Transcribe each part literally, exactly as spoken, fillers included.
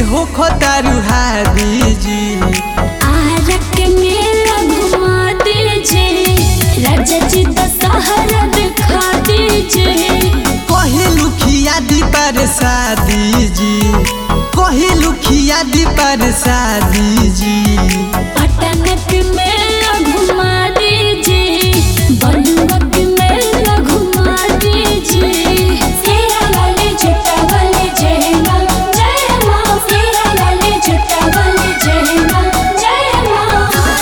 हो खतारू हादी जी। आरक मेला घुमा दीजिए, राजा जी दशहरा दिखा दीजिए। कहिलू खिया दी पर शादी जी, कहिलू खिया दी पर शादी जी। पटनक मेला घुमा दीजिए, बलुआ के मेला घुमा दीजिए। सेरा वाले जुटा वाले जय माँ जय माँ, सेरा वाले जुटा वाले जय माँ जय माँ।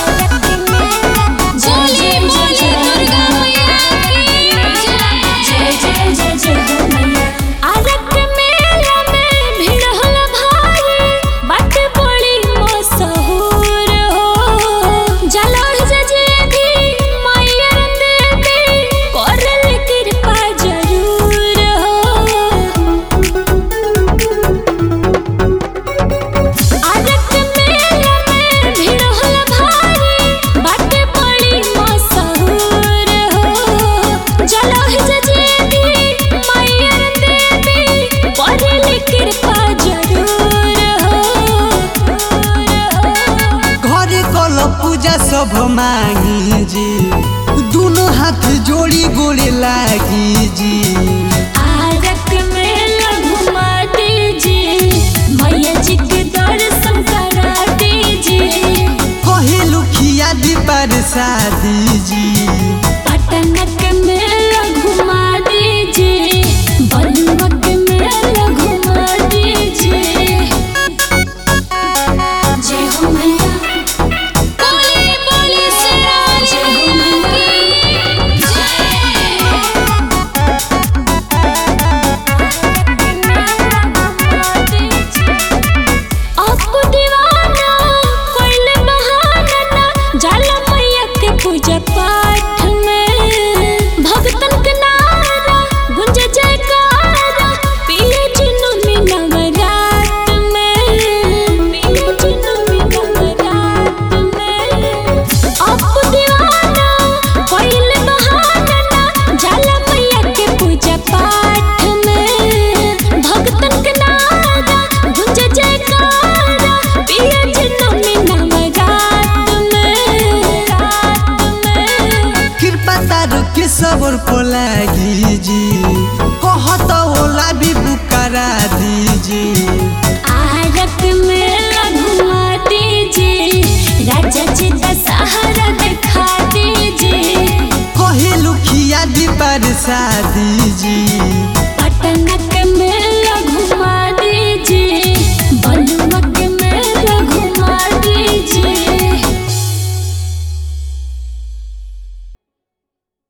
जय जय जय दुर्गा मैया की जय, जय जय जय हो मैया। आरक मेला में भीड़ होला भारी, बात बड़ी मशहूर हो। जलोढ़ जजे भी मैया देवी करल कृपा जरूर हो। आरक मेला में भीड़ होला भारी, बात बड़ी मशहूर हो। जलोढ़ जजे भी मैया देवी करल कृपा जरूर हो। घरे कल पूजा सब मांगी जी, दोनों हाथ जोड़ी गोड़े लागी जी। आरक मेला घुमा दीजिए, मैया जी के दर्शन करा दीजिए। कहिलू खिया दी पर शादी जी। पटनक मेला घुमा दीजिए, बलुआ के मेला घुमा दीजिए। जय हो मैया, बोली बोली शेरा जय हो मैया की आपको दीवाना कोइल बहाना ना, जाला मैया के पूजा पाठ में। भगतन के नारा गुंज जयकारा, पिए जुनूनी नवरात में, पिए जुनूनी नवरात में। आपको दीवाना कोइल बहाना ना, जाला मैया के पूजा पाठ में। भगतन के नारा गुंज जयकारा, पिए जुनूनी नवरात में, रात में। कृपा तारू के सबर को लागी जी, कहत होला भी बुकरा दी जी।